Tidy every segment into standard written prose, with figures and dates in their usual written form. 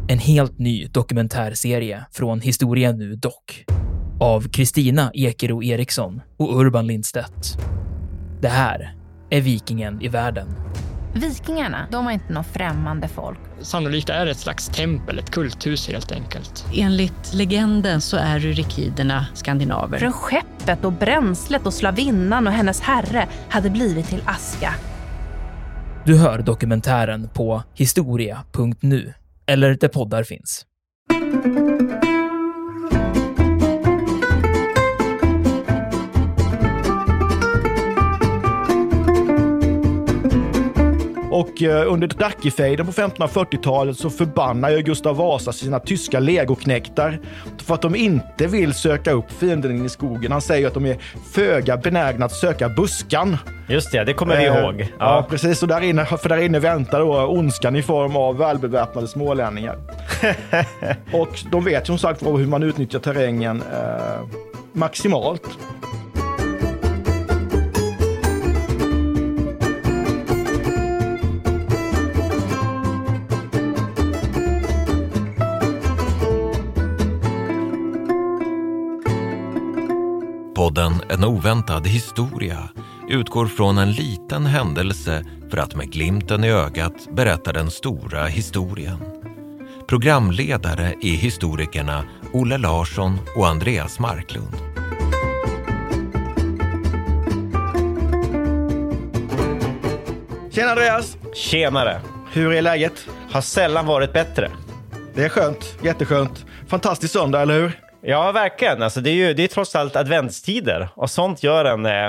En helt ny dokumentärserie från Historia Nu Dock. Av Kristina Ekero Eriksson och Urban Lindstedt. Det här är Vikingen i världen. Vikingarna, de var inte något främmande folk. Sannolikt är det ett slags tempel, ett kulthus helt enkelt. Enligt legenden så är rurikiderna skandinaver. Från skeppet och bränslet och slavinnan och hennes herre hade blivit till aska. Du hör dokumentären på historia.nu eller där poddar finns. Och under Dackefejden på 1540-talet så förbannar ju Gustav Vasa sina tyska legoknektar för att de inte vill söka upp fienden i skogen. Han säger att de är föga benägna att söka buskan. Just det kommer vi ihåg. Ja, precis. Och där inne väntar då ondskan i form av välbeväpnade smålänningar. Och de vet som sagt hur man utnyttjar terrängen maximalt. Podden En oväntad historia utgår från en liten händelse för att med glimten i ögat berätta den stora historien. Programledare är historikerna Olle Larsson och Andreas Marklund. Tjena Andreas! Tjenare! Hur är läget? Har sällan varit bättre. Det är skönt, jätteskönt. Fantastisk söndag, eller hur? Ja, verkligen. Alltså, det är trots allt adventstider. Och sånt gör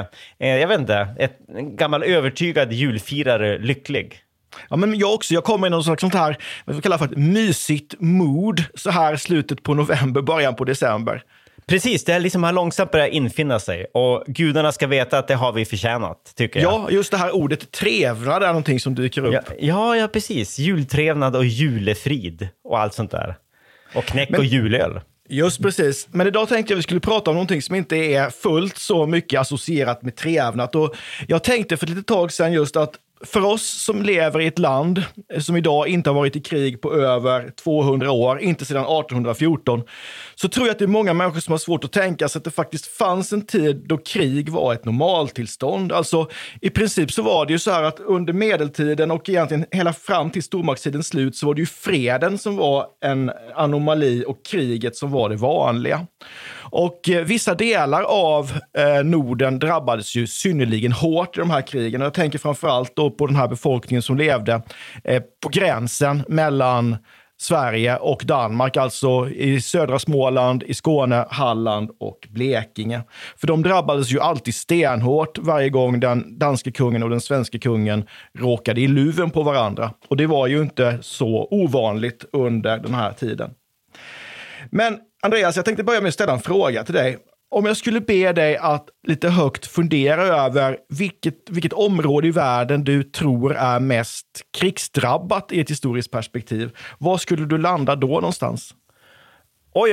en gammal övertygad julfirare lycklig. Ja, men jag också. Jag kommer i någon slags sånt här, vad vi kallar för ett mysigt mood så här slutet på november, början på december. Precis, det är liksom här långsamt börjar infinna sig. Och gudarna ska veta att det har vi förtjänat, tycker jag. Ja, just det här ordet trevnad är någonting som dyker upp. Ja, precis. Jultrevnad och julefrid och allt sånt där. Och knäck och julöl. Just precis. Men idag tänkte jag vi skulle prata om någonting som inte är fullt så mycket associerat med trevnad. Och jag tänkte för ett litet tag sedan just att för oss som lever i ett land som idag inte har varit i krig på över 200 år, inte sedan 1814, så tror jag att det är många människor som har svårt att tänka sig att det faktiskt fanns en tid då krig var ett normaltillstånd. Alltså i princip så var det ju så här att under medeltiden och egentligen hela fram till stormaktstidens slut så var det ju freden som var en anomali och kriget som var det vanliga. Och vissa delar av Norden drabbades ju synnerligen hårt i de här krigen. Och jag tänker framförallt då på den här befolkningen som levde på gränsen mellan Sverige och Danmark. Alltså i södra Småland, i Skåne, Halland och Blekinge. För de drabbades ju alltid stenhårt varje gång den danske kungen och den svenska kungen råkade i luven på varandra. Och det var ju inte så ovanligt under den här tiden. Men Andreas, jag tänkte börja med att ställa en fråga till dig. Om jag skulle be dig att lite högt fundera över vilket område i världen du tror är mest krigsdrabbat i ett historiskt perspektiv, var skulle du landa då någonstans? Oj.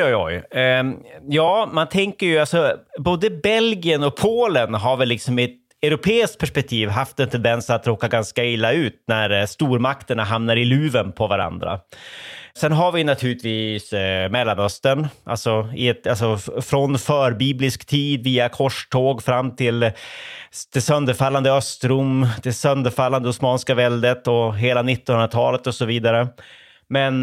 Ja, man tänker ju alltså, både Belgien och Polen har väl liksom i ett europeiskt perspektiv haft en tendens att råka ganska illa ut när stormakterna hamnar i luven på varandra. Sen har vi naturligtvis Mellanöstern, alltså från förbiblisk tid via korståg fram till det sönderfallande Östrom, det sönderfallande Osmanska väldet och hela 1900-talet och så vidare. Men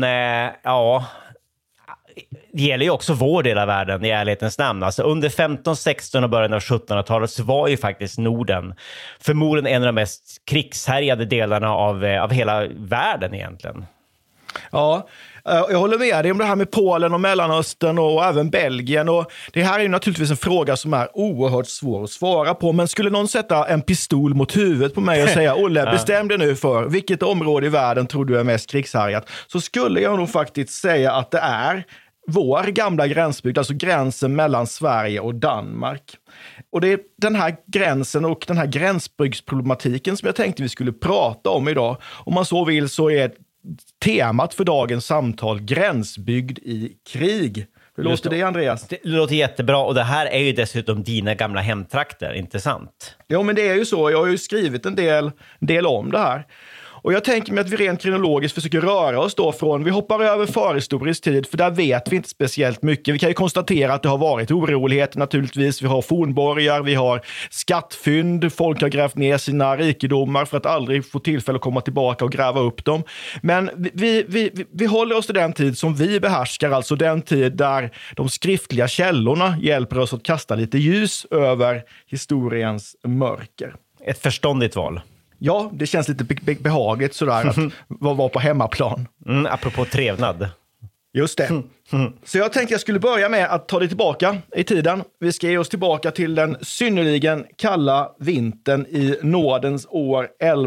det gäller ju också vår del av världen i ärlighetens namn. Alltså under 15, 16 och början av 1700-talet så var ju faktiskt Norden förmodligen en av de mest krigshärjade delarna av hela världen egentligen. Ja, jag håller med dig om det här med Polen och Mellanöstern och även Belgien. Och det här är ju naturligtvis en fråga som är oerhört svår att svara på. Men skulle någon sätta en pistol mot huvudet på mig och säga Olle, bestäm dig nu för vilket område i världen tror du är mest krigshärjat, så skulle jag nog faktiskt säga att det är vår gamla gränsbygd, alltså gränsen mellan Sverige och Danmark. Och det är den här gränsen och den här gränsbygdsproblematiken som jag tänkte vi skulle prata om idag. Om man så vill så är temat för dagens samtal gränsbygd i krig. Hur låter det, Andreas? Det låter jättebra, och det här är ju dessutom dina gamla hemtrakter, inte sant? Ja, men det är ju så. Jag har ju skrivit en del om det här. Och jag tänker mig att vi rent kronologiskt försöker röra oss då från, vi hoppar över förhistorisk tid, för där vet vi inte speciellt mycket. Vi kan ju konstatera att det har varit oroligheter naturligtvis. Vi har fornborgar, vi har skattfynd, folk har grävt ner sina rikedomar för att aldrig få tillfälle att komma tillbaka och gräva upp dem. Men vi håller oss till den tid som vi behärskar, alltså den tid där de skriftliga källorna hjälper oss att kasta lite ljus över historiens mörker. Ett förståndigt val. Ja, det känns lite behagligt sådär att vara på hemmaplan. Apropå trevnad. Just det. Så jag tänkte jag skulle börja med att ta det tillbaka i tiden. Vi ska ge oss tillbaka till den synnerligen kalla vintern i nådens år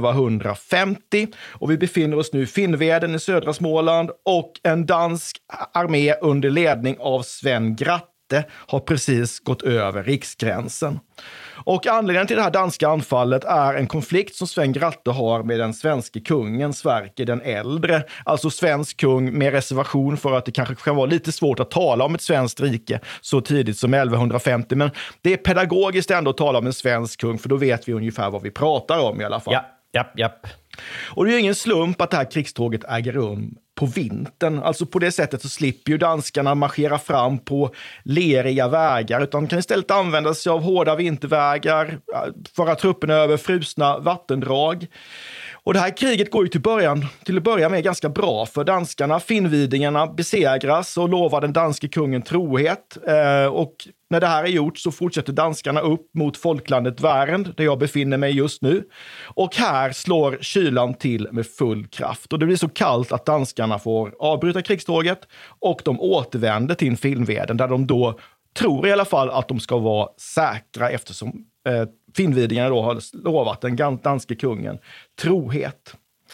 1150. Och vi befinner oss nu i Finnveden i södra Småland, och en dansk armé under ledning av Sven Gratte har precis gått över riksgränsen. Och anledningen till det här danska anfallet är en konflikt som Sven Gratte har med den svenska kungen Sverker den äldre. Alltså svensk kung med reservation för att det kanske kan vara lite svårt att tala om ett svenskt rike så tidigt som 1150. Men det är pedagogiskt ändå att tala om en svensk kung, för då vet vi ungefär vad vi pratar om i alla fall. Japp. Och det är ju ingen slump att det här krigståget äger rum på vintern. Alltså på det sättet så slipper ju danskarna marschera fram på leriga vägar, utan kan istället använda sig av hårda vintervägar, föra trupperna över frusna vattendrag. Och det här kriget går ju till att börja med ganska bra för danskarna. Finnvidingarna besegras och lovar den danske kungen trohet. Och när det här är gjort så fortsätter danskarna upp mot folklandet Värend, där jag befinner mig just nu. Och här slår kylan till med full kraft. Och det blir så kallt att danskarna får avbryta krigståget, och de återvänder till Finnveden, där de då tror i alla fall att de ska vara säkra, eftersom finnvidingarna då har lovat den danske kungen trohet.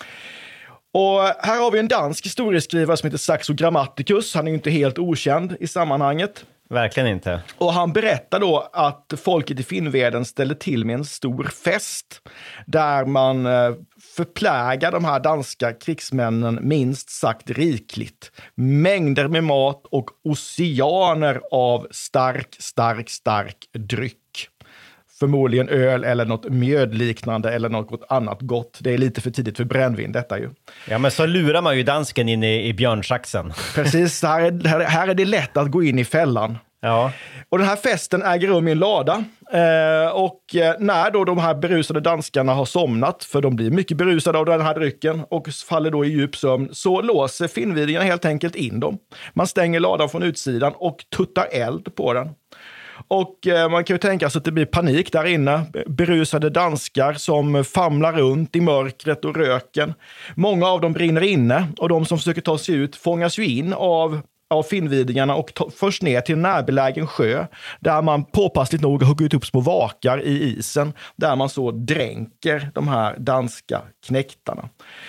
Och här har vi en dansk historieskrivare som heter Saxo Grammaticus. Han är ju inte helt okänd i sammanhanget. Verkligen inte. Och han berättar då att folket i Finnveden ställer till med en stor fest där man förplägar de här danska krigsmännen minst sagt rikligt. Mängder med mat och oceaner av stark dryck. Förmodligen öl eller något mjödliknande eller något annat gott. Det är lite för tidigt för brännvin detta ju. Ja, men så lurar man ju dansken in i björnsaxen. Precis, här är det lätt att gå in i fällan. Ja. Och den här festen äger rum i en lada. Och när då de här berusade danskarna har somnat, för de blir mycket berusade av den här drycken och faller då i djup sömn, så låser finnvidingarna helt enkelt in dem. Man stänger ladan från utsidan och tuttar eld på den. Och man kan ju tänka sig att det blir panik där inne. Berusade danskar som famlar runt i mörkret och röken. Många av dem brinner inne, och de som försöker ta sig ut fångas ju in av finnvidingarna och förs ner till en närbelägen sjö, där man påpassligt nog har huggit upp små vakar i isen, där man så dränker de här danska knäktarna.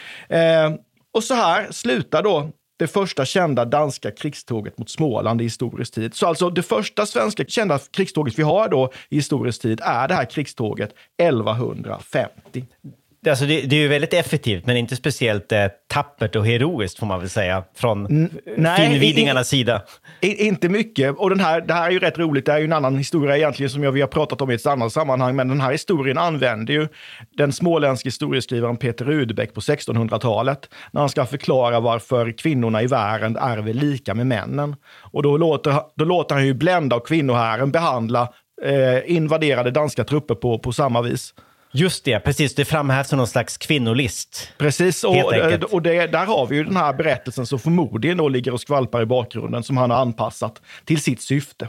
Och så här slutar då det första kända danska krigståget mot Småland i historisk tid. Så alltså det första svenska kända krigståget vi har då i historisk tid är det här krigståget 1150. Alltså det är ju väldigt effektivt, men inte speciellt tappert och heroiskt får man väl säga från finnvidingarnas sida. Inte mycket. Och det här är ju rätt roligt. Det är ju en annan historia egentligen som vi har pratat om i ett annat sammanhang. Men den här historien använder ju den småländska historieskrivaren Peter Rudbeck på 1600-talet när han ska förklara varför kvinnorna i världen ärver lika med männen. Och då låter han ju Blenda och kvinnohären behandla invaderade danska trupper på samma vis. Just det, precis. Det framhävs som någon slags kvinnolist. Precis, och där har vi ju den här berättelsen som förmodligen då ligger och skvalpar i bakgrunden, som han har anpassat till sitt syfte.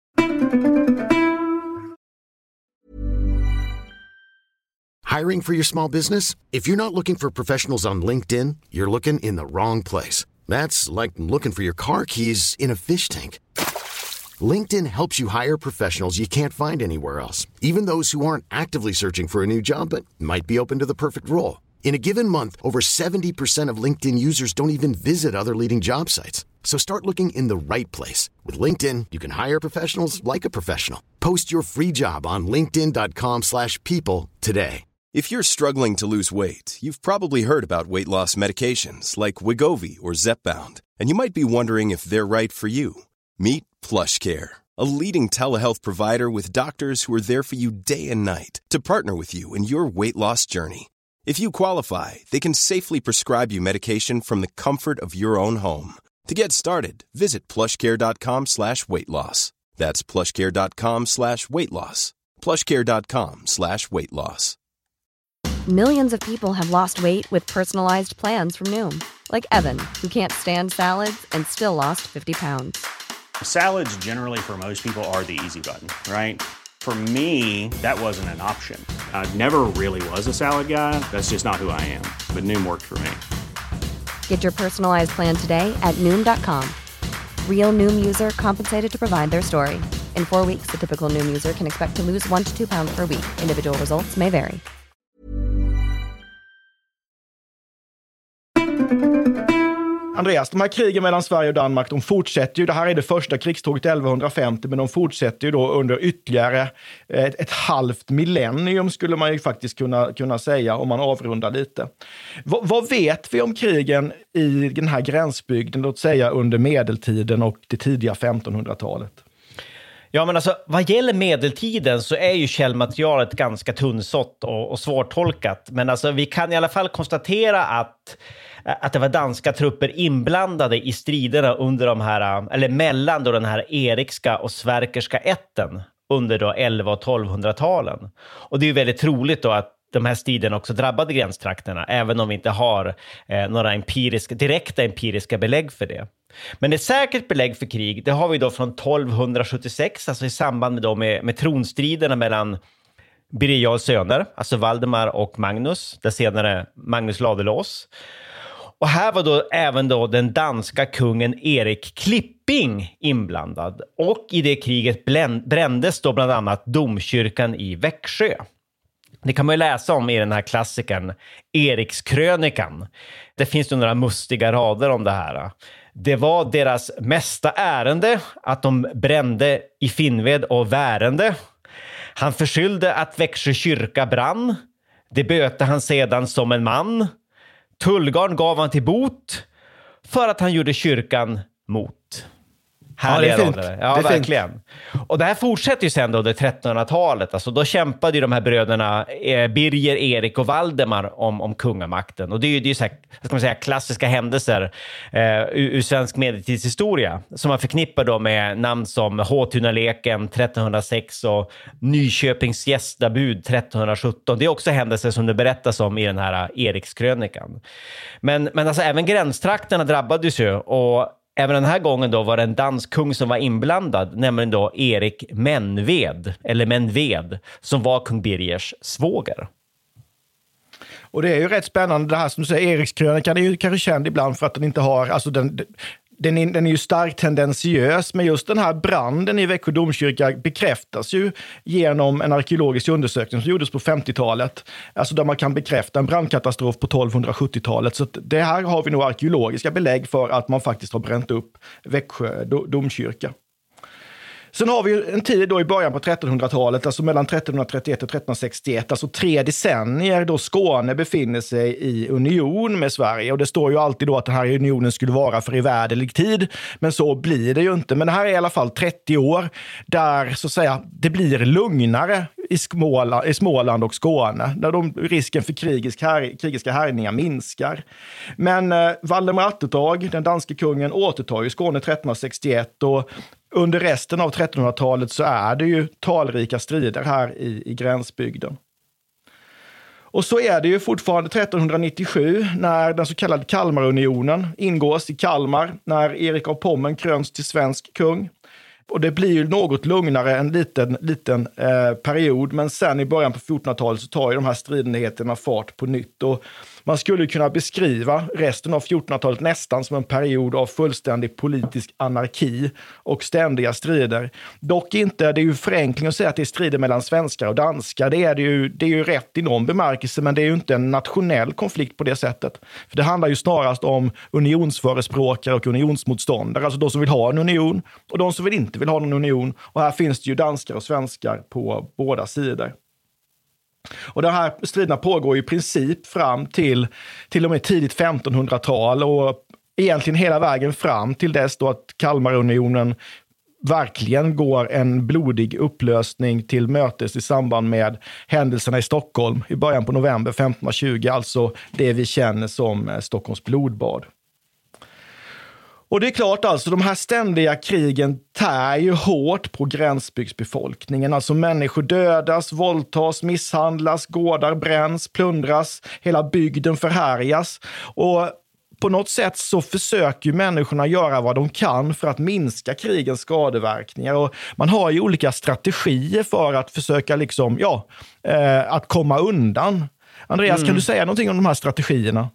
Hiring for your small business? If you're not looking for professionals on LinkedIn, you're looking in the wrong place. That's like looking for your car keys in a fish tank. LinkedIn helps you hire professionals you can't find anywhere else, even those who aren't actively searching for a new job but might be open to the perfect role. In a given month, over 70% of LinkedIn users don't even visit other leading job sites. So start looking in the right place. With LinkedIn, you can hire professionals like a professional. Post your free job on linkedin.com/people today. If you're struggling to lose weight, you've probably heard about weight loss medications like Wegovy or Zepbound, and you might be wondering if they're right for you. Meet PlushCare, a leading telehealth provider with doctors who are there for you day and night to partner with you in your weight loss journey. If you qualify, they can safely prescribe you medication from the comfort of your own home. To get started, visit plushcare.com/weightloss. That's plushcare.com/weightloss. plushcare.com/weightloss. Millions of people have lost weight with personalized plans from Noom. Like Evan, who can't stand salads and still lost 50 pounds. Salads generally for most people are the easy button, right? For me, that wasn't an option. I never really was a salad guy. That's just not who I am. But Noom worked for me. Get your personalized plan today at Noom.com. Real Noom user compensated to provide their story. In 4 weeks, the typical Noom user can expect to lose 1 to 2 pounds per week. Individual results may vary. Andreas, de här krigen mellan Sverige och Danmark, de fortsätter ju. Det här är det första krigståget 1150, men de fortsätter ju då under ytterligare ett halvt millennium, skulle man ju faktiskt kunna säga, om man avrundar lite. Vad vet vi om krigen i den här gränsbygden, låt säga under medeltiden och det tidiga 1500-talet? Ja, men alltså, vad gäller medeltiden så är ju källmaterialet ganska tunnsått och svårtolkat. Men alltså, vi kan i alla fall konstatera att det var danska trupper inblandade i striderna under de här, eller mellan då den här erikska och sverkerska ätten under då 1100- och 1200-talen. Och det är ju väldigt troligt då att de här striderna också drabbade gränstrakterna, även om vi inte har några direkta empiriska belägg för det. Men ett säkert belägg för krig, det har vi då från 1276, alltså i samband med tronstriderna mellan Birger Jarls söner, alltså Valdemar och Magnus, där senare Magnus Ladulås. Och här var då även då den danska kungen Erik Klipping inblandad. Och i det kriget brändes då bland annat domkyrkan i Växjö. Det kan man ju läsa om i den här klassikern Erikskrönikan. Det finns ju några mustiga rader om det här. Det var deras mesta ärende att de brände i Finnved och Värende. Han förskyllde att Växjö kyrka brann. Det böte han sedan som en man. Tullgarn gav han till bot för att han gjorde kyrkan mot. Härliga rader. Ja, verkligen. Fint. Och det här fortsätter ju sen då det 1300-talet. Alltså då kämpade ju de här bröderna Birger, Erik och Valdemar om kungamakten. Och det är ju så här, ska man säga, klassiska händelser ur svensk medeltidshistoria som man förknippar då med namn som Håtunaleken 1306 och Nyköpings gästabud 1317. Det är också händelser som det berättas om i den här Erikskrönikan. Men alltså även gränstrakterna drabbades ju, och även den här gången då var det en dansk kung som var inblandad, nämligen då Erik Menved, som var kung Birgers svåger. Och det är ju rätt spännande det här som du säger, Erikskrönikan är ju kanske känd ibland för att den inte har, alltså den är ju starkt tendensiös, men just den här branden i Växjö domkyrka bekräftas ju genom en arkeologisk undersökning som gjordes på 50-talet. Alltså där man kan bekräfta en brandkatastrof på 1270-talet. Så det här har vi nog arkeologiska belägg för att man faktiskt har bränt upp Växjö domkyrka. Sen har vi en tid då i början på 1300-talet, alltså mellan 1331 och 1361, alltså 3 decennier då Skåne befinner sig i union med Sverige. Och det står ju alltid då att den här unionen skulle vara för evärdelig tid, men så blir det ju inte. Men det här är i alla fall 30 år där så att säga det blir lugnare i Småland och Skåne, där risken för krigiska härjningar minskar. Men Valdemar Atterdag, den danske kungen, återtar ju Skåne 1361, och under resten av 1300-talet så är det ju talrika strider här i gränsbygden. Och så är det ju fortfarande 1397 när den så kallade Kalmarunionen ingås i Kalmar, när Erik av Pommern kröns till svensk kung. Och det blir ju något lugnare en liten period, men sen i början på 1400-talet så tar ju de här stridigheterna fart på nytt. Och man skulle kunna beskriva resten av 1400-talet nästan som en period av fullständig politisk anarki och ständiga strider. Dock inte, det är ju förenkling att säga att det är strider mellan svenskar och danskar. Det är ju rätt i någon bemärkelse, men det är ju inte en nationell konflikt på det sättet. För det handlar ju snarast om unionsförespråkare och unionsmotståndare, alltså de som vill ha en union och de som inte vill ha någon union. Och här finns det ju danskar och svenskar på båda sidor. Och de här striderna pågår i princip fram till och med tidigt 1500-tal, och egentligen hela vägen fram till dess då att Kalmarunionen verkligen går en blodig upplösning till mötes i samband med händelserna i Stockholm i början på november 1520, alltså det vi känner som Stockholms blodbad. Och det är klart alltså, de här ständiga krigen tär ju hårt på gränsbygdsbefolkningen. Alltså människor dödas, våldtas, misshandlas, gårdar bränns, plundras, hela bygden förhärjas. Och på något sätt så försöker ju människorna göra vad de kan för att minska krigens skadeverkningar. Och man har ju olika strategier för att försöka att komma undan. Andreas, kan du säga någonting om de här strategierna?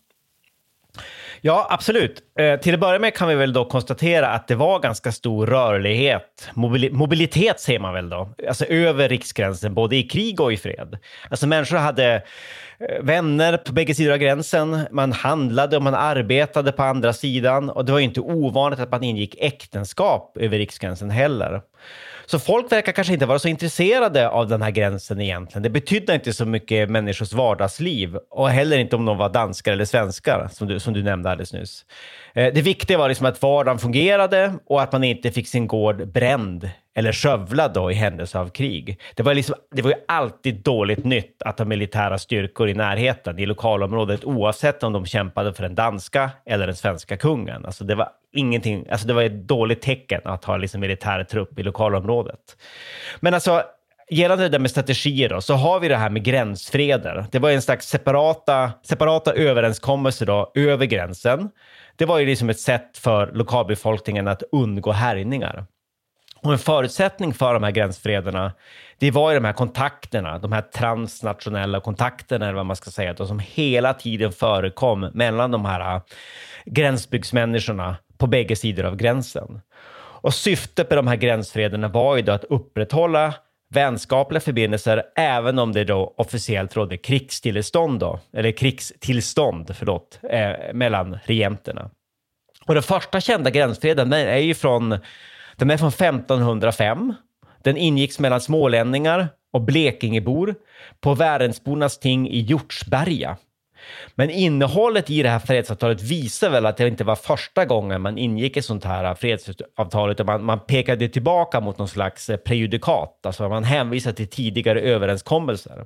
Ja, absolut. Till att börja med kan vi väl då konstatera att det var ganska stor rörlighet. Mobilitet säger man väl då. Alltså över riksgränsen, både i krig och i fred. Alltså människor hade vänner på bägge sidor av gränsen. Man handlade och man arbetade på andra sidan. Och det var ju inte ovanligt att man ingick äktenskap över riksgränsen heller. Så folk verkar kanske inte vara så intresserade av den här gränsen egentligen. Det betydde inte så mycket människors vardagsliv. Och heller inte om de var danskar eller svenskar, som du nämnde alldeles nyss. Det viktiga var liksom att vardagen fungerade och att man inte fick sin gård bränd eller skövlad då i händelse av krig. Det var ju alltid dåligt nytt att ha militära styrkor i närheten i lokalområdet, oavsett om de kämpade för den danska eller den svenska kungen. Alltså det var ingenting, alltså det var ett dåligt tecken att ha liksom militär trupp i lokalområdet. Men alltså gällande det där med strategier då, så har vi det här med gränsfreder. Det var en slags separata överenskommelser då över gränsen. Det var ju liksom ett sätt för lokalbefolkningen att undgå härjningar. Och en förutsättning för de här gränsfrederna, det var ju de här kontakterna, de här transnationella kontakterna eller vad man ska säga, som hela tiden förekom mellan de här gränsbygdsmänniskorna på bägge sidor av gränsen. Och syftet med de här gränsfrederna var ju då att upprätthålla vänskapliga förbindelser, även om det då officiellt rådde krigstillstånd mellan regenterna. Och den första kända gränsfreden är från 1505. Den ingicks mellan smålänningar och blekingebor på Värensbornas ting i Hjortsberga. Men innehållet i det här fredsavtalet visar väl att det inte var första gången man ingick ett sånt här fredsavtal, utan man pekade tillbaka mot någon slags prejudikat. Alltså man hänvisade till tidigare överenskommelser.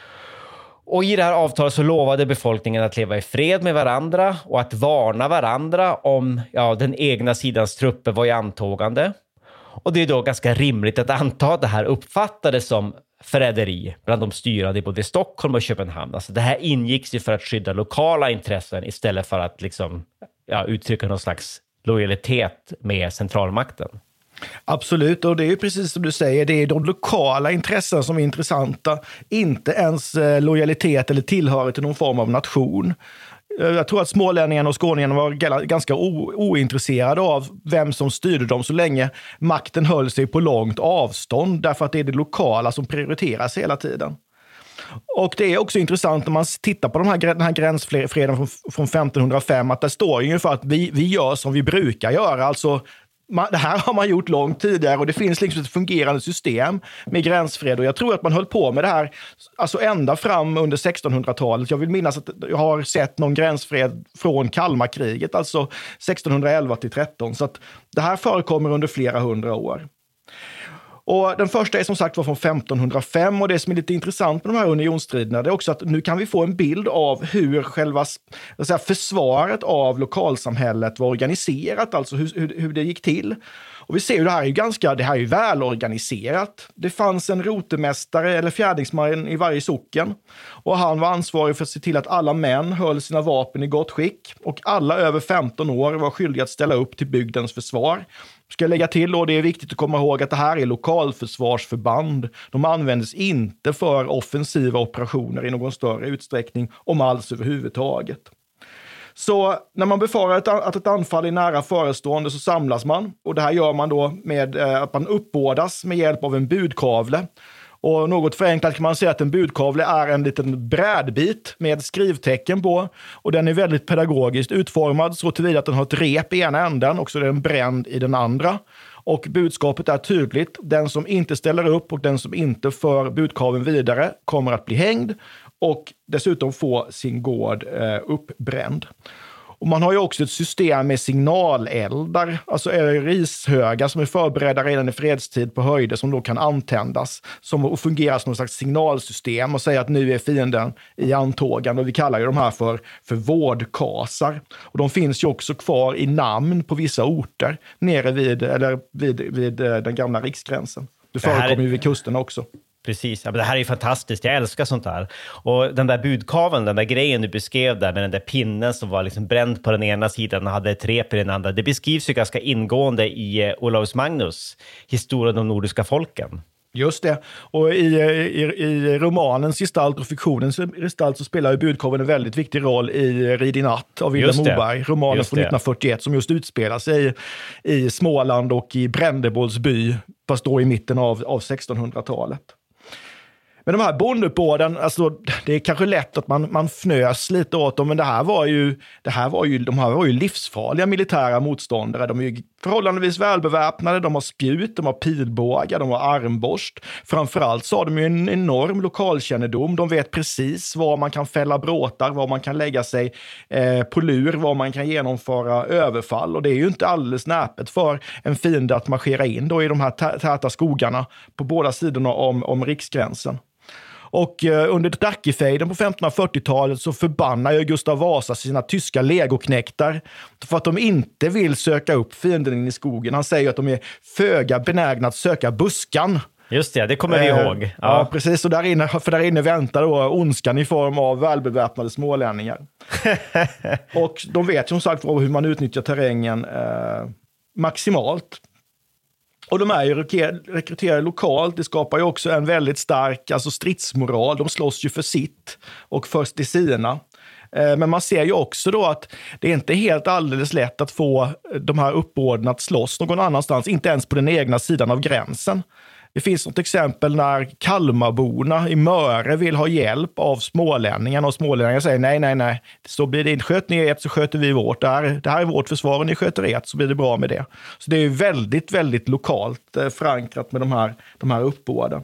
Och i det här avtalet så lovade befolkningen att leva i fred med varandra och att varna varandra om den egna sidans trupper var i antågande. Och det är då ganska rimligt att anta att det här uppfattades som förräderi bland de styrande i både Stockholm och Köpenhamn. Alltså det här ingicks ju för att skydda lokala intressen istället för att uttrycka någon slags lojalitet med centralmakten. Absolut, och det är ju precis som du säger, det är de lokala intressen som är intressanta, inte ens lojalitet eller tillhörighet till någon form av nation. Jag tror att smålänningarna och skåningarna var ganska ointresserade av vem som styrde dem så länge makten höll sig på långt avstånd, därför att det är det lokala som prioriteras hela tiden. Och det är också intressant när man tittar på den här gränsfreden från 1505, att det står ju för att vi gör som vi brukar göra, alltså det här har man gjort långt tidigare och det finns liksom ett fungerande system med gränsfred, och jag tror att man höll på med det här alltså ända fram under 1600-talet. Jag vill minnas att jag har sett någon gränsfred från Kalmarkriget, alltså 1611 till 13, så att det här förekommer under flera hundra år. Och den första är som sagt var från 1505, och det som är lite intressant med de här unionsstriderna, det är också att nu kan vi få en bild av hur själva försvaret av lokalsamhället var organiserat, alltså hur det gick till. Och vi ser ju det här är ju välorganiserat. Det fanns en rotemästare eller fjärdingsman i varje socken, och han var ansvarig för att se till att alla män höll sina vapen i gott skick, och alla över 15 år var skyldiga att ställa upp till bygdens försvar. Ska jag lägga till, och det är viktigt att komma ihåg att det här är lokalförsvarsförband. De användes inte för offensiva operationer i någon större utsträckning, om alls överhuvudtaget. Så när man befarar att ett anfall är nära förestående så samlas man, och det här gör man då med att man uppbådas med hjälp av en budkavle. Och något förenklat kan man säga att en budkavle är en liten brädbit med skrivtecken på, och den är väldigt pedagogiskt utformad så tillvida att den har ett rep i ena änden och så är den bränd i den andra. Och budskapet är tydligt: den som inte ställer upp och den som inte för budkavlen vidare kommer att bli hängd och dessutom få sin gård uppbränd. Och man har ju också ett system med signaleldar, alltså rishögar som är förberedda redan i fredstid på höjder som då kan antändas och fungera som någon slags signalsystem och säga att nu är fienden i antågande. Och vi kallar ju de här för vårdkasar. Och de finns ju också kvar i namn på vissa orter nere vid den gamla riksgränsen. Det förekommer ju vid kusten också. Precis, ja, men det här är ju fantastiskt. Jag älskar sånt här. Och den där budkaveln, den där grejen du beskrev där med den där pinnen som var liksom bränd på den ena sidan och hade ett rep i den andra. Det beskrivs ju ganska ingående i Olaus Magnus, historien om nordiska folken. Just det. Och i romanens gestalt och fiktionens gestalt så spelar ju budkaveln en väldigt viktig roll i Rid i natt av Vilhelm Moberg, romanen från 1941 som just utspelar sig i Småland och i Brändebolls by, fast då i mitten av 1600-talet. Men de här bonduppbåden, alltså det är kanske lätt att man fnös lite åt dem, men de här var ju livsfarliga militära motståndare. De är ju förhållandevis välbeväpnade, de har spjut, de har pilbågar, de har armborst. Framförallt så har de ju en enorm lokalkännedom. De vet precis var man kan fälla bråtar, var man kan lägga sig på lur, var man kan genomföra överfall. Och det är ju inte alldeles näpet för en fiende att marschera in då i de här täta skogarna på båda sidorna om riksgränsen. Och under Dackefejden på 1540-talet så förbannar ju Gustav Vasa sina tyska legoknektar för att de inte vill söka upp fienden in i skogen. Han säger att de är föga benägna att söka buskan. Just det kommer vi ihåg. Ja, precis. Och där inne väntar då ondskan i form av välbeväpnade smålänningar. Och de vet som sagt hur man utnyttjar terrängen maximalt. Och de är ju rekryterade lokalt. Det skapar ju också en väldigt stark stridsmoral. De slåss ju för sitt och först i sina. Men man ser ju också då att det är inte helt alldeles lätt att få de här uppbåden att slåss någon annanstans. Inte ens på den egna sidan av gränsen. Det finns något exempel när Kalmarborna i Möre vill ha hjälp av smålänningarna och smålänningarna säger nej. Så blir det inte, sköt ni ert så sköter vi vårt. Det här är vårt försvar och ni sköter ert så blir det bra med det. Så det är väldigt, väldigt lokalt förankrat med de här uppbåden.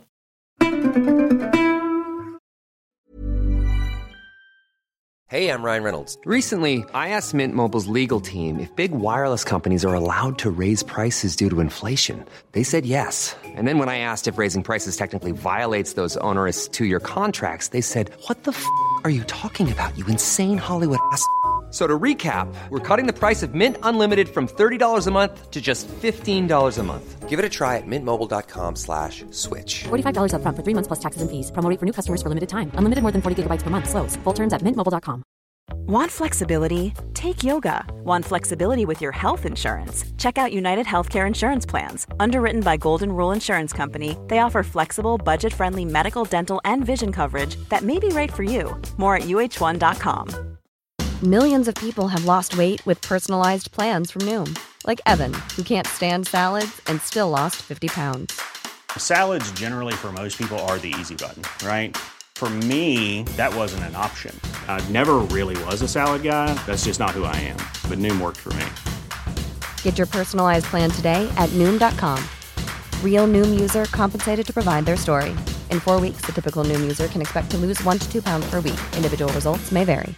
Hey, I'm Ryan Reynolds. Recently, I asked Mint Mobile's legal team if big wireless companies are allowed to raise prices due to inflation. They said yes. And then when I asked if raising prices technically violates those onerous two-year contracts, they said, "What the f*** are you talking about, you insane Hollywood ass?" So to recap, we're cutting the price of Mint Unlimited from $30 a month to just $15 a month. Give it a try at mintmobile.com/switch. $45 up front for 3 months plus taxes and fees. Promo rate for new customers for limited time. Unlimited more than 40 gigabytes per month. Slows full terms at mintmobile.com. Want flexibility? Take yoga. Want flexibility with your health insurance? Check out United Healthcare Insurance Plans. Underwritten by Golden Rule Insurance Company, they offer flexible, budget-friendly medical, dental, and vision coverage that may be right for you. More at uh1.com. Millions of people have lost weight with personalized plans from Noom. Like Evan, who can't stand salads and still lost 50 pounds. Salads generally for most people are the easy button, right? For me, that wasn't an option. I never really was a salad guy. That's just not who I am. But Noom worked for me. Get your personalized plan today at Noom.com. Real Noom user compensated to provide their story. In 4 weeks, the typical Noom user can expect to lose 1 to 2 pounds per week. Individual results may vary.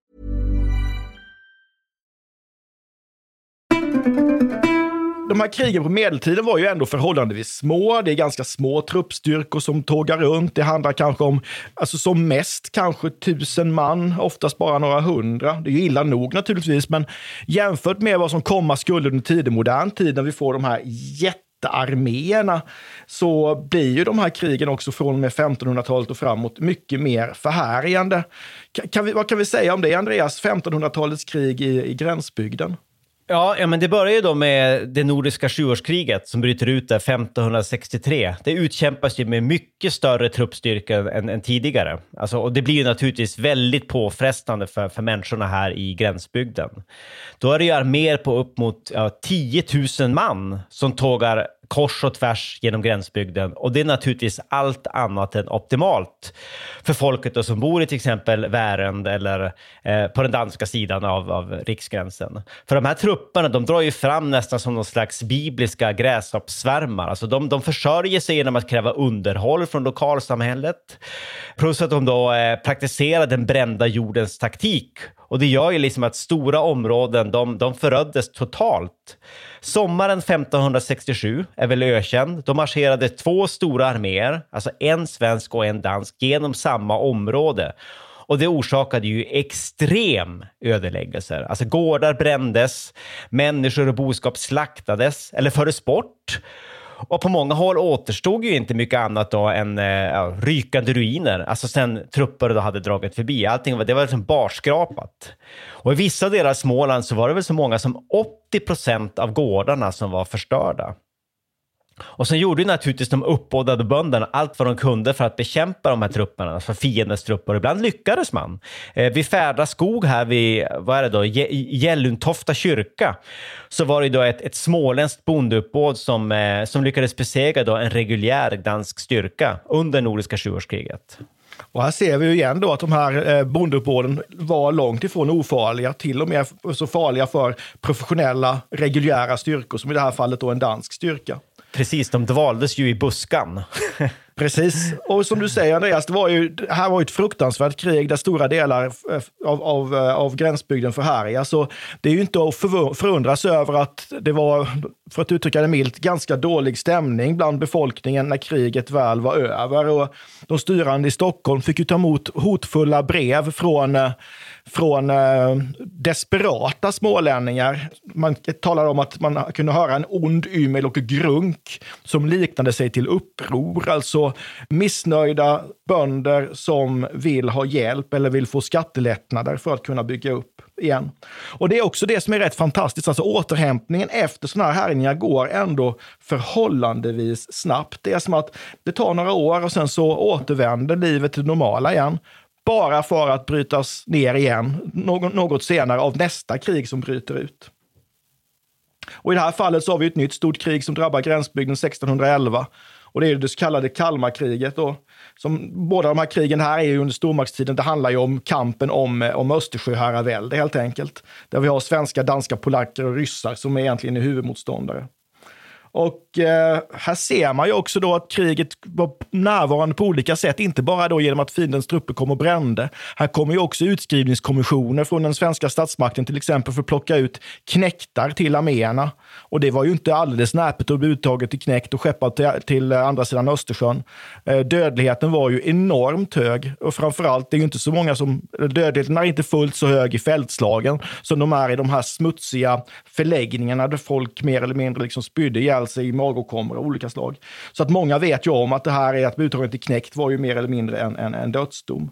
De här krigen på medeltiden var ju ändå förhållandevis små. Det är ganska små truppstyrkor som tågar runt. Det handlar kanske om, som mest kanske 1000 man, oftast bara några hundra. Det är ju illa nog naturligtvis, men jämfört med vad som komma skulle under tidig modern tid när vi får de här jättearméerna så blir ju de här krigen också från och med 1500-talet och framåt mycket mer förhärjande. Vad kan vi säga om det, Andreas? 1500-talets krig i gränsbygden? Ja, men det börjar ju då med det nordiska sjuårskriget som bryter ut där 1563. Det utkämpas ju med mycket större truppstyrka än tidigare. Och det blir ju naturligtvis väldigt påfrestande för människorna här i gränsbygden. Då är det ju arméer på upp mot 10 000 man som tågar kors och tvärs genom gränsbygden. Och det är naturligtvis allt annat än optimalt för folket då, som bor i till exempel Värend eller på den danska sidan av riksgränsen. För de här trupperna, de drar ju fram nästan som någon slags bibliska gräshoppssvärmar. Alltså de försörjer sig genom att kräva underhåll från lokalsamhället. Plus att de då praktiserar den brända jordens taktik. Och det gör ju liksom att stora områden, de föröddes totalt. Sommaren 1567 är väl ökänd. De marscherade 2 stora arméer, alltså en svensk och en dansk, genom samma område. Och det orsakade ju extrem ödeläggelser. Alltså gårdar brändes, människor och boskap slaktades eller fördes bort. Och på många håll återstod ju inte mycket annat då än rykande ruiner. Alltså sen trupper då hade dragit förbi. Allting det var liksom barskrapat. Och i vissa delar av Småland så var det väl så många som 80% av gårdarna som var förstörda. Och sen gjorde ju naturligtvis de uppbådade bönderna allt vad de kunde för att bekämpa de här trupperna, alltså fiendens trupper. Ibland lyckades man. Vid Färda skog här vid, vad är det då, Gällundtofta kyrka, så var det då ett småländskt bondeuppbåd som lyckades besegra då en reguljär dansk styrka under Nordiska 20-årskriget. Och här ser vi ju igen då att de här bondeuppbåden var långt ifrån ofarliga, till och med så farliga för professionella reguljära styrkor, som i det här fallet då en dansk styrka. Precis, de dvaldes ju i buskan. Precis, och som du säger Andreas, det här var ju ett fruktansvärt krig där stora delar av gränsbygden förhärjas. Så det är ju inte att förundras över att det var, för att uttrycka det milt, ganska dålig stämning bland befolkningen när kriget väl var över. Och de styrande i Stockholm fick ju ta emot hotfulla brev från desperata smålänningar. Man talar om att man kunde höra en ond ymel och grunk som liknade sig till uppror. Alltså missnöjda bönder som vill ha hjälp eller vill få skattelättnader för att kunna bygga upp igen. Och det är också det som är rätt fantastiskt. Alltså återhämtningen efter sådana här härjningar går ändå förhållandevis snabbt. Det är som att det tar några år och sen så återvänder livet till normala igen. Bara för att brytas ner igen något senare av nästa krig som bryter ut. Och i det här fallet så har vi ett nytt stort krig som drabbar gränsbygden 1611. Och det är det så kallade Kalmarkriget. Som båda de här krigen här är ju under stormaktstiden. Det handlar ju om kampen om Östersjöherravälde helt enkelt. Där vi har svenska, danska, polacker och ryssar som egentligen är huvudmotståndare. Och här ser man ju också då att kriget var närvarande på olika sätt, inte bara då genom att fiendens trupper kom och brände. Här kommer ju också utskrivningskommissioner från den svenska statsmakten till exempel för att plocka ut knektar till arméerna. Och det var ju inte alldeles näpet att bli uttaget till knekt och skeppat till andra sidan Östersjön. Dödligheten var ju enormt hög och framförallt det är ju inte så många dödligheten är inte fullt så hög i fältslagen som de är i de här smutsiga förläggningarna där folk mer eller mindre liksom spydde ihjäl sig i magåkommor av olika slag. Så att många vet ju om att det här är att bli uttagen till knekt var ju mer eller mindre en dödsdom.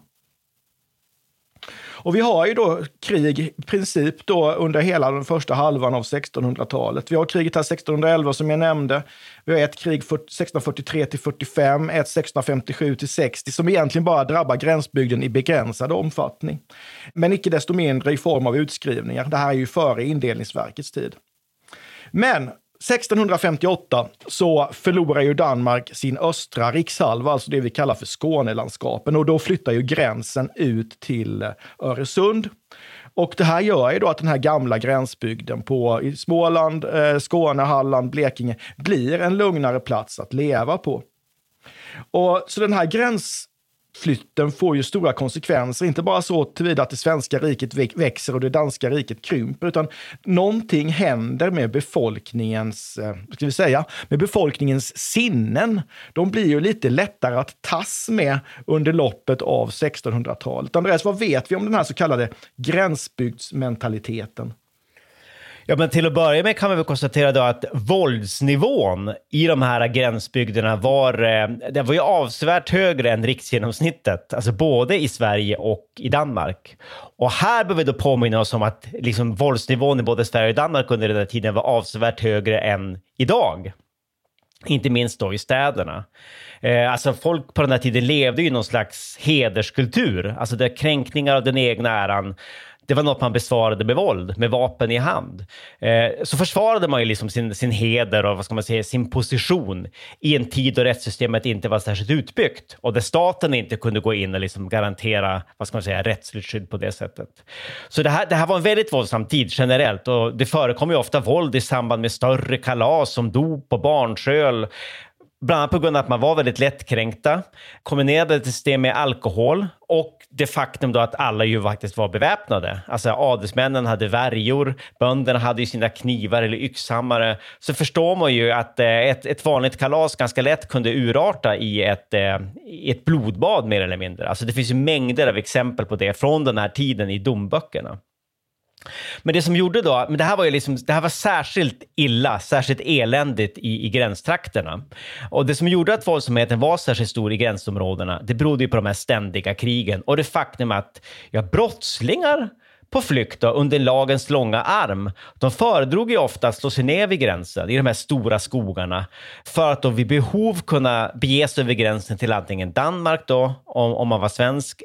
Och vi har ju då krig i princip då under hela den första halvan av 1600-talet. Vi har kriget här 1611 som jag nämnde. Vi har ett krig 1643 till 45, ett 1657 till 60 som egentligen bara drabbar gränsbygden i begränsad omfattning. Men icke desto mindre i form av utskrivningar. Det här är ju före indelningsverkets tid. Men 1658 så förlorar ju Danmark sin östra rikshalva, alltså det vi kallar för Skånelandskapen, och då flyttar ju gränsen ut till Öresund. Och det här gör ju då att den här gamla gränsbygden i Småland, Skåne, Halland, Blekinge blir en lugnare plats att leva på. Och så den här gränsflytten får ju stora konsekvenser, inte bara så tillvida att det svenska riket växer och det danska riket krymper, utan någonting händer med befolkningens sinnen. De blir ju lite lättare att tas med under loppet av 1600-talet. Andreas, vad vet vi om den här så kallade gränsbygdsmentaliteten? Ja, men till att börja med kan vi väl konstatera då att våldsnivån i de här gränsbygderna var ju avsevärt högre än riksgenomsnittet. Alltså både i Sverige och i Danmark. Och här behöver vi då påminna oss om att liksom våldsnivån i både Sverige och Danmark under den här tiden var avsevärt högre än idag. Inte minst då i städerna. Alltså folk på den här tiden levde ju i någon slags hederskultur. Alltså där kränkningar av den egna äran, det var något man besvarade med våld, med vapen i hand. Så försvarade man ju liksom sin heder och vad ska man säga, sin position i en tid då rättssystemet inte var särskilt utbyggt och där staten inte kunde gå in och liksom garantera, vad ska man säga, rättsligt skydd på det sättet. Så det här var en väldigt våldsam tid generellt, och det förekom ju ofta våld i samband med större kalas som dop och barnsköl. Bland annat på grund av att man var väldigt lättkränkta, kombinerade det med alkohol och det faktum då att alla ju faktiskt var beväpnade. Alltså adelsmännen hade värjor, bönderna hade ju sina knivar eller yxhammare. Så förstår man ju att ett vanligt kalas ganska lätt kunde urarta i ett blodbad mer eller mindre. Alltså det finns ju mängder av exempel på det från den här tiden i domböckerna. Men det som gjorde då, men det här var särskilt illa, särskilt eländigt i gränstrakterna. Och det som gjorde att våldsamheten var särskilt stor i gränsområdena, det berodde ju på de här ständiga krigen och det faktum att brottslingar på flykt då, under lagens långa arm, de föredrog ju ofta att slå sig ner vid gränsen i de här stora skogarna för att då vid behov kunna bege sig över gränsen till antingen Danmark då, om man var svensk,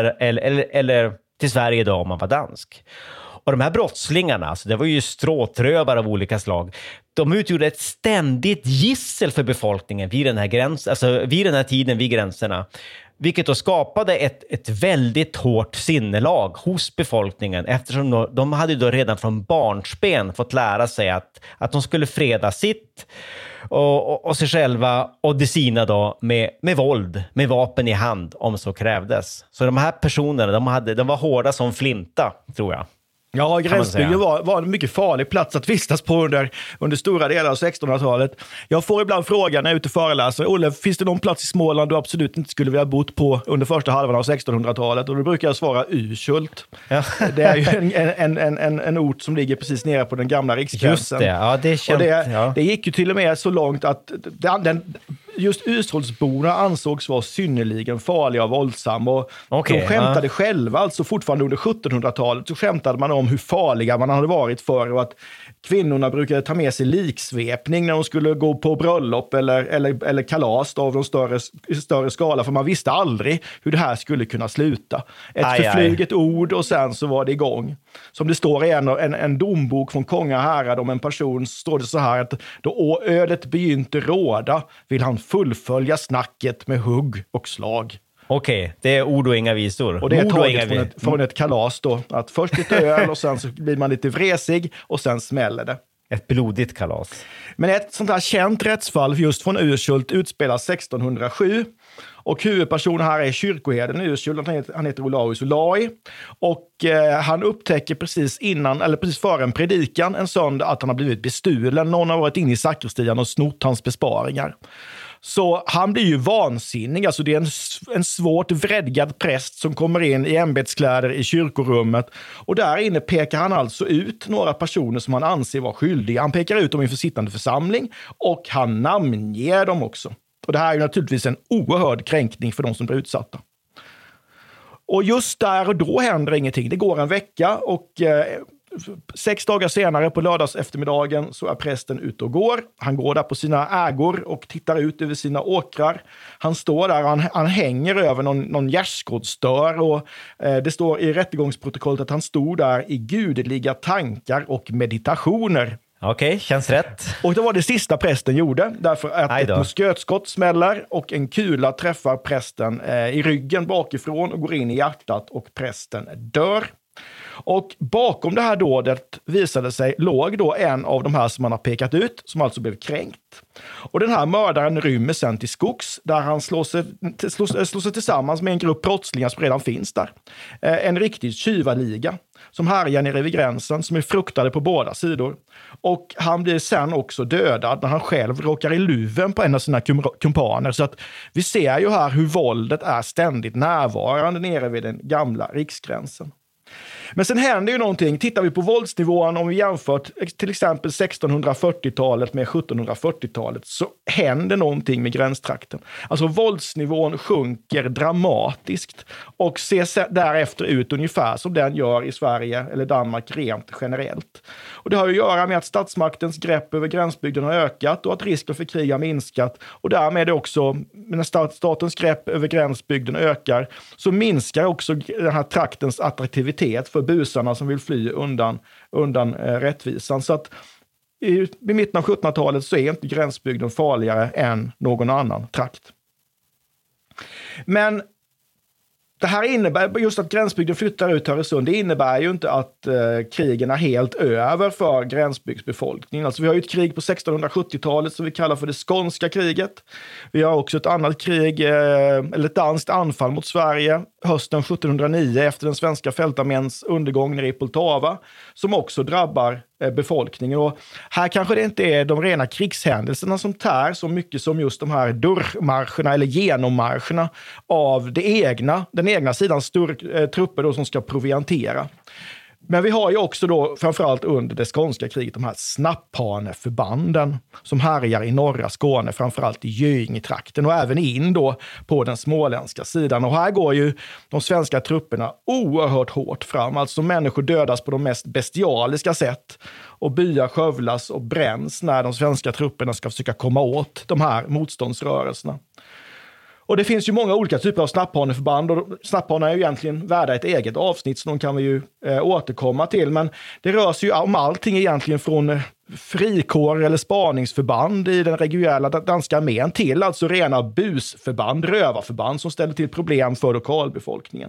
eller till Sverige då om man var dansk. Och de här brottslingarna, alltså det var ju stråtrövare av olika slag, de utgjorde ett ständigt gissel för befolkningen vid den här tiden vid gränserna. Vilket då skapade ett väldigt hårt sinnelag hos befolkningen, eftersom de hade då redan från barnsben fått lära sig att de skulle freda sitt och sig själva och det sina då med våld, med vapen i hand om så krävdes. Så de här personerna, de var hårda som flinta, tror jag. Ja, gränsbygden var en mycket farlig plats att vistas på under stora delar av 1600-talet. Jag får ibland frågan när jag är ute och föreläser: Olle, finns det någon plats i Småland du absolut inte skulle vilja bott på under första halvan av 1600-talet? Och då brukar jag svara Urshult. Ja. Det är ju en ort som ligger precis nere på den gamla riksgränsen. Just det, ja, det är känt. Och det gick ju till och med så långt att just Urshultsborna ansågs vara synnerligen farliga och våldsamma. Och de skämtade själva, alltså fortfarande under 1700-talet, så skämtade man om hur farliga man hade varit förr och att kvinnorna brukade ta med sig liksvepning när de skulle gå på bröllop eller kalas av de större skala, för man visste aldrig hur det här skulle kunna sluta. Ett förfluget ord och sen så var det igång. Som det står i en dombok från Konungahärad om en person, står det så här att då ödet begynte råda vill han fullfölja snacket med hugg och slag. Okej, det är ord och inga visor. Och det är taget från ett kalas då. Att först lite öl och sen så blir man lite vresig och sen smäller det. Ett blodigt kalas. Men ett sånt här känt rättsfall just från Urshult utspelas 1607. Och huvudpersonen här är kyrkoherden i Urshult. Han heter Olaus Olai. Och han upptäcker precis före en predikan en söndag att han har blivit bestulen. Någon har varit inne i sakristian och snott hans besparingar. Så han blir ju vansinnig. Alltså det är en svårt vredgad präst som kommer in i ämbetskläder i kyrkorummet. Och där inne pekar han alltså ut några personer som han anser vara skyldiga. Han pekar ut dem inför sittande församling och han namnger dem också. Och det här är ju naturligtvis en oerhörd kränkning för de som blir utsatta. Och just där och då händer ingenting. Det går en vecka och 6 dagar senare på lördags eftermiddagen så är prästen ute och går. Han går där på sina ägor och tittar ut över sina åkrar. Han står där och han hänger över någon gärdsgårdsdörr och det står i rättegångsprotokollet att han stod där i gudeliga tankar och meditationer. Okej, känns rätt. Och det var det sista prästen gjorde, därför att ett muskötskott smäller och en kula träffar prästen i ryggen bakifrån och går in i hjärtat och prästen dör. Och bakom det här dådet visade sig låg då en av de här som man har pekat ut, som alltså blev kränkt. Och den här mördaren rymmer sen till skogs där han slår sig tillsammans med en grupp brottslingar som redan finns där. En riktig tjuvaliga som härjar nere vid gränsen, som är fruktade på båda sidor. Och han blir sen också dödad när han själv råkar i luven på en av sina kumpaner. Så att vi ser ju här hur våldet är ständigt närvarande nere vid den gamla riksgränsen. Men sen händer ju någonting. Tittar vi på våldsnivån, om vi jämför till exempel 1640-talet med 1740-talet, så händer någonting med gränstrakten. Alltså våldsnivån sjunker dramatiskt och ser därefter ut ungefär som den gör i Sverige eller Danmark rent generellt. Och det har att göra med att statsmaktens grepp över gränsbygden har ökat och att risken för krig har minskat. Och därmed också, när statens grepp över gränsbygden ökar, så minskar också den här traktens attraktivitet för busarna som vill fly undan rättvisan. Så att i mitten av 1700-talet så är inte gränsbygden farligare än någon annan trakt. Men det här innebär, just att gränsbygden flyttar ut till Öresund, det innebär ju inte att krigen är helt över för gränsbygdsbefolkningen. Alltså vi har ju ett krig på 1670-talet som vi kallar för det skånska kriget. Vi har också ett annat krig, eller ett danskt anfall mot Sverige hösten 1709 efter den svenska fältarméns undergång nere i Poltava, som också drabbar befolkningen. Och här kanske det inte är de rena krigshändelserna som tär så mycket som just de här dörrmarscherna eller genommarscherna av den egna sidans trupper då som ska proviantera. Men vi har ju också då framförallt under det skånska kriget de här snapphaneförbanden som härjar i norra Skåne, framförallt i Göinge-trakten och även in då på den småländska sidan. Och här går ju de svenska trupperna oerhört hårt fram. Alltså människor dödas på de mest bestialiska sätt och byar skövlas och bränns när de svenska trupperna ska försöka komma åt de här motståndsrörelserna. Och det finns ju många olika typer av snapphaneförband och snapphanar är ju egentligen värda ett eget avsnitt så de kan vi ju återkomma till. Men det rör sig ju om allting egentligen från frikår eller spaningsförband i den reguljära danska armén till alltså rena busförband, rövarförband som ställer till problem för lokalbefolkningen.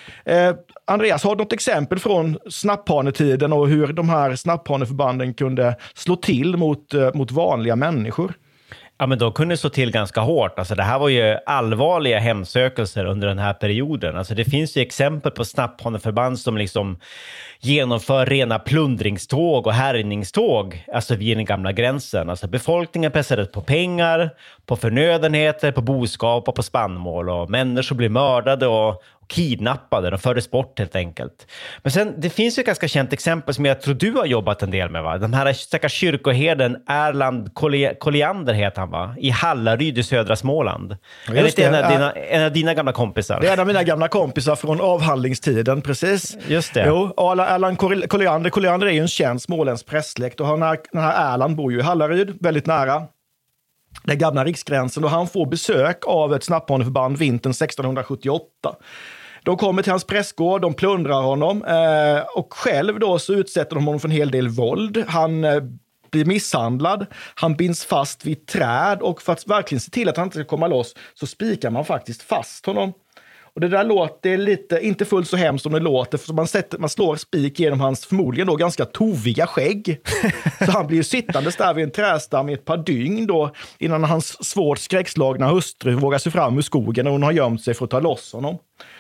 Andreas, har du något exempel från snapphanetiden och hur de här snapphaneförbanden kunde slå till mot vanliga människor? Ja, men de kunde slå till ganska hårt. Alltså, det här var ju allvarliga hemsökelser under den här perioden. Alltså, det finns ju exempel på snapphaneförband som liksom genomför rena plundringståg och härjningståg alltså vid den gamla gränsen. Alltså, befolkningen pressades på pengar, på förnödenheter, på boskap och på spannmål. Och människor blev mördade och kidnappade. De fördes bort helt enkelt. Men sen, det finns ju ett ganska känt exempel som jag tror du har jobbat en del med, va? Den här stackars kyrkoherden Erland Colliander heter han, va? I Hallaryd i södra Småland. Ja, är det en av dina gamla kompisar? Det är en av mina gamla kompisar från avhandlingstiden, precis. Just det. Jo, Erland Colliander är ju en känd småländsk prästsläkt och den här Erland bor ju i Hallaryd, väldigt nära den gamla riksgränsen, och han får besök av ett snapphaneförband vintern 1678. De kommer till hans prästgård, de plundrar honom och själv då så utsätter de honom för en hel del våld. Han blir misshandlad, han binds fast vid träd och för att verkligen se till att han inte ska komma loss så spikar man faktiskt fast honom. Och det där låter lite, inte fullt så hemskt som det låter, för man slår spik genom hans förmodligen då ganska toviga skägg. Så han blir ju sittandes där vid en trädstam i ett par dygn då, innan hans svårt skräckslagna hustru vågar sig fram ur skogen och hon har gömt sig för att ta loss honom.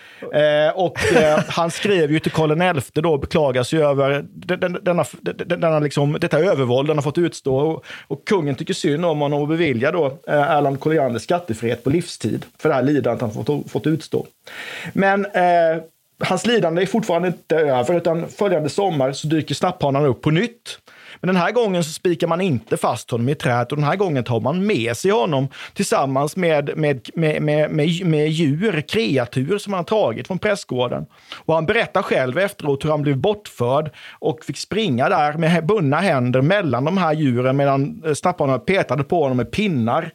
Han skrev ju till Karl XI då, beklagar sig över denna liksom, detta övervåld han har fått utstå, och kungen tycker synd om honom och beviljar då Erland Colliander skattefrihet på livstid för det här lidandet han fått utstå. Men hans lidande är fortfarande inte över, utan följande sommar så dyker snapphanarna upp på nytt. Men den här gången så spikar man inte fast honom i trädet, och den här gången tar man med sig honom tillsammans med djur, kreatur som han har tagit från prästgården. Och han berättar själv efteråt hur han blev bortförd och fick springa där med bundna händer mellan de här djuren medan snapphanarna petade på honom med pinnar.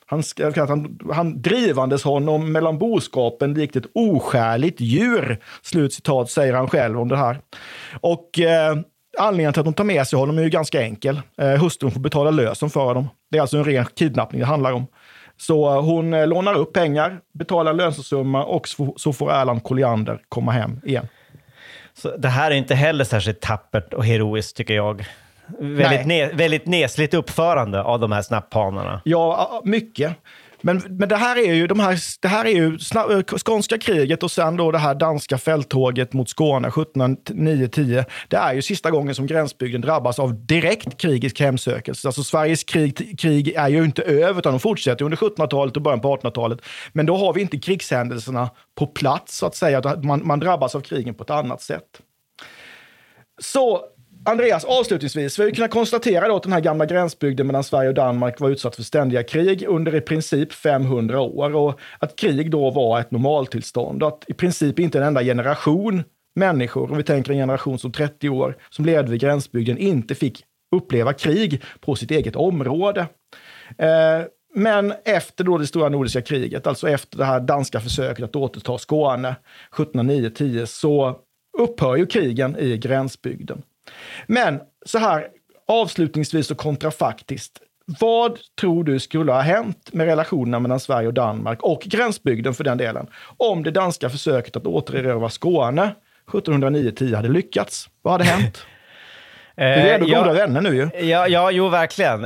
Han drivandes honom mellan boskapen likt ett oskärligt djur, slutcitat, säger han själv om det här. Och anledningen till att de tar med sig honom är ju ganska enkel. Hustrun får betala lösen för honom. Det är alltså en ren kidnappning det handlar om. Så hon lånar upp pengar, betalar lösensumma och så får Erland Colliander komma hem igen. Så det här är inte heller särskilt tappert och heroiskt tycker jag. Väldigt nesligt uppförande av de här snapphanarna. Ja, mycket. Men det här är ju skånska kriget och sen då det här danska fälttåget mot Skåne 1709-10. Det är ju sista gången som gränsbygden drabbas av direkt krigisk hemsökelse. Alltså Sveriges krig är ju inte över, utan de fortsätter under 1700-talet och början på 1800-talet. Men då har vi inte krigshändelserna på plats så att säga. Man drabbas av krigen på ett annat sätt. Så Andreas, avslutningsvis, vi kan konstatera då att den här gamla gränsbygden mellan Sverige och Danmark var utsatt för ständiga krig under i princip 500 år, och att krig då var ett normaltillstånd, och att i princip inte en enda generation människor, om vi tänker en generation som 30 år som levde vid gränsbygden, inte fick uppleva krig på sitt eget område. Men efter då det stora nordiska kriget, alltså efter det här danska försöket att återta Skåne 1709-10, så upphör ju krigen i gränsbygden. Men så här avslutningsvis och kontrafaktiskt. Vad tror du skulle ha hänt med relationerna mellan Sverige och Danmark och gränsbygden för den delen om det danska försöket att återerövra Skåne 1709-10 hade lyckats? Vad hade hänt? Det är ändå goda vänner nu ju. Jo, verkligen.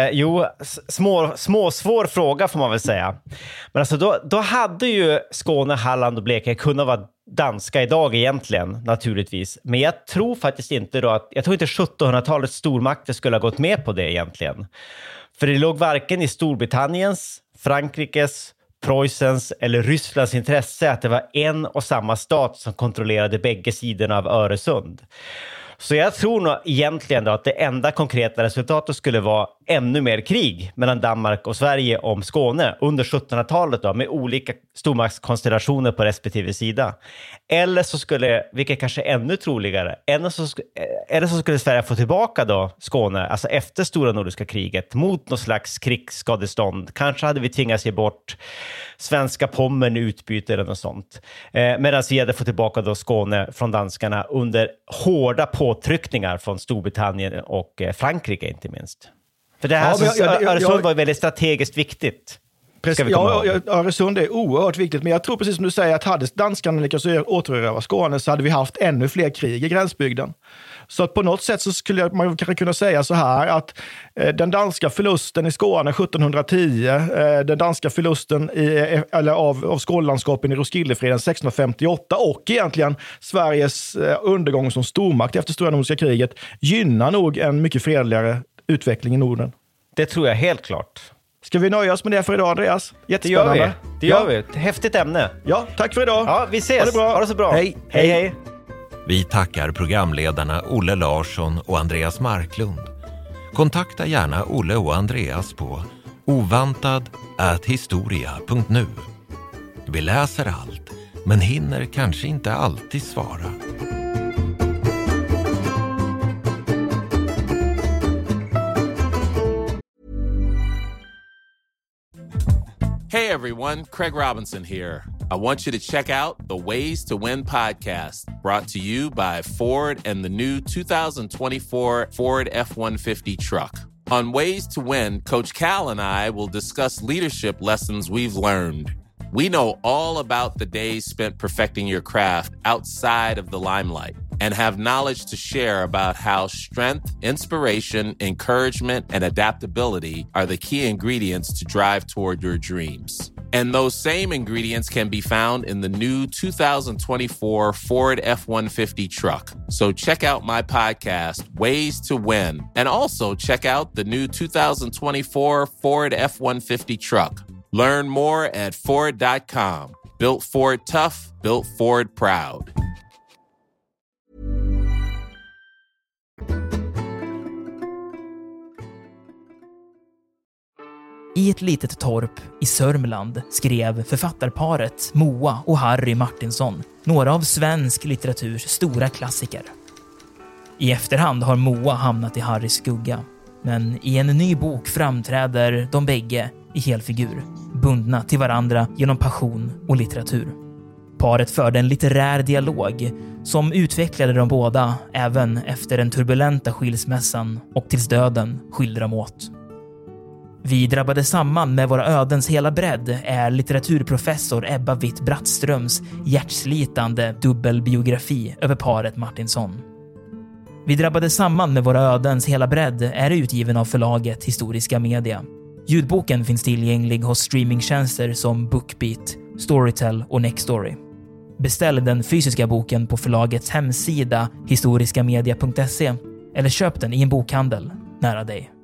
Svår fråga får man väl säga. Men alltså då hade ju Skåne, Halland och Blekinge kunnat vara danska idag egentligen, naturligtvis. Men jag tror faktiskt inte jag tror inte 1700-talets stormakter skulle ha gått med på det egentligen. För det låg varken i Storbritanniens, Frankrikes, Preussens eller Rysslands intresse att det var en och samma stat som kontrollerade bägge sidorna av Öresund. Så jag tror nog egentligen att det enda konkreta resultatet skulle vara ännu mer krig mellan Danmark och Sverige om Skåne under 1700-talet då, med olika stormaktskonstellationer på respektive sida. Eller så skulle, vilket kanske är ännu troligare, eller så skulle Sverige få tillbaka då Skåne, alltså efter Stora Nordiska kriget, mot någon slags krigsskadestånd. Kanske hade vi tvingats ge bort svenska Pommern i utbyte eller något sånt. Medan vi hade fått tillbaka då Skåne från danskarna under hårda påtryckningar från Storbritannien och Frankrike inte minst. För det här Öresund var väldigt strategiskt viktigt. Precis, Öresund är oerhört viktigt, men jag tror precis som du säger att hade danskarna lyckats återerövra Skåne så hade vi haft ännu fler krig i gränsbygden. Så att på något sätt så skulle man kanske kunna säga så här att den danska förlusten i Skåne 1710, den danska förlusten av Skånelandskapen i Roskildefreden 1658 och egentligen Sveriges undergång som stormakt efter Stora Nordiska kriget gynnar nog en mycket fredligare utveckling i Norden. Det tror jag helt klart. Ska vi nöja oss med det för idag, Andreas? Jättespännande. Det gör vi. Ett häftigt ämne. Ja, tack för idag. Ja, vi ses. Ha det bra. Ha det så bra. Hej. Vi tackar programledarna Olle Larsson och Andreas Marklund. Kontakta gärna Olle och Andreas på ovantad@historia.nu. Vi läser allt, men hinner kanske inte alltid svara. Hey everyone, Craig Robinson here. I want you to check out the Ways to Win podcast, brought to you by Ford and the new 2024 Ford F-150 truck. On Ways to Win, Coach Cal and I will discuss leadership lessons we've learned. We know all about the days spent perfecting your craft outside of the limelight and have knowledge to share about how strength, inspiration, encouragement, and adaptability are the key ingredients to drive toward your dreams. And those same ingredients can be found in the new 2024 Ford F-150 truck. So check out my podcast, Ways to Win, and also check out the new 2024 Ford F-150 truck. Learn more at Ford.com. Built Ford tough, built Ford proud. I ett litet torp i Sörmland skrev författarparet Moa och Harry Martinsson några av svensk litteraturs stora klassiker. I efterhand har Moa hamnat i Harrys skugga, men i en ny bok framträder de bägge i helfigur, bundna till varandra genom passion och litteratur. Paret förde en litterär dialog som utvecklade de båda även efter den turbulenta skilsmässan och tills döden skilde dem åt. Vi drabbade samman med våra ödens hela bredd är litteraturprofessor Ebba Witt-Brattströms hjärtslitande dubbelbiografi över paret Martinsson. Vi drabbade samman med våra ödens hela bredd är utgiven av förlaget Historiska Media. Ljudboken finns tillgänglig hos streamingtjänster som Bookbeat, Storytel och Nextory. Beställ den fysiska boken på förlagets hemsida historiskamedia.se eller köp den i en bokhandel nära dig.